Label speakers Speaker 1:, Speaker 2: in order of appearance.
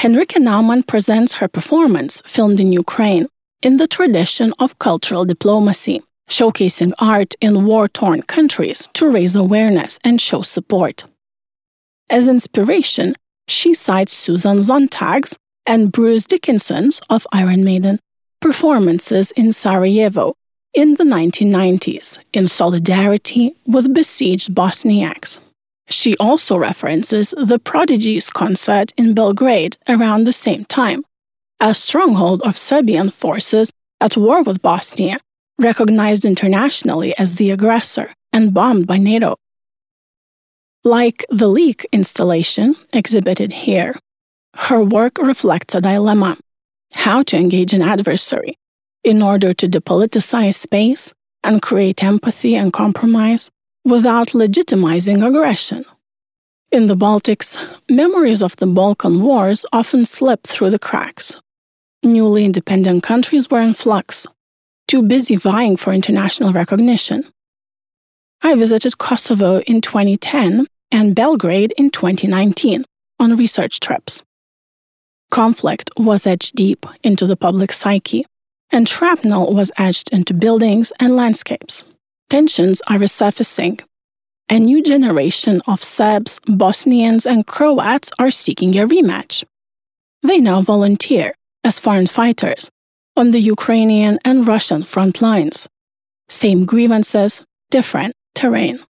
Speaker 1: Henrika Naumann presents her performance, filmed in Ukraine, in the tradition of cultural diplomacy, showcasing art in war-torn countries to raise awareness and show support. As inspiration, she cites Susan Sontag's and Bruce Dickinson's of Iron Maiden performances in Sarajevo in the 1990s in solidarity with besieged Bosniaks. She also references the Prodigy's concert in Belgrade around the same time, a stronghold of Serbian forces at war with Bosnia, recognized internationally as the aggressor and bombed by NATO. Like the Leak installation exhibited here, her work reflects a dilemma: how to engage an adversary in order to depoliticize space and create empathy and compromise without legitimizing aggression. In the Baltics, memories of the Balkan Wars often slip through the cracks. Newly independent countries were in flux, too busy vying for international recognition. I visited Kosovo in 2010 and Belgrade in 2019 on research trips. Conflict was etched deep into the public psyche, and shrapnel was etched into buildings and landscapes. Tensions are resurfacing. A new generation of Serbs, Bosnians, and Croats are seeking a rematch. They now volunteer as foreign fighters on the Ukrainian and Russian front lines. Same grievances, different terrain.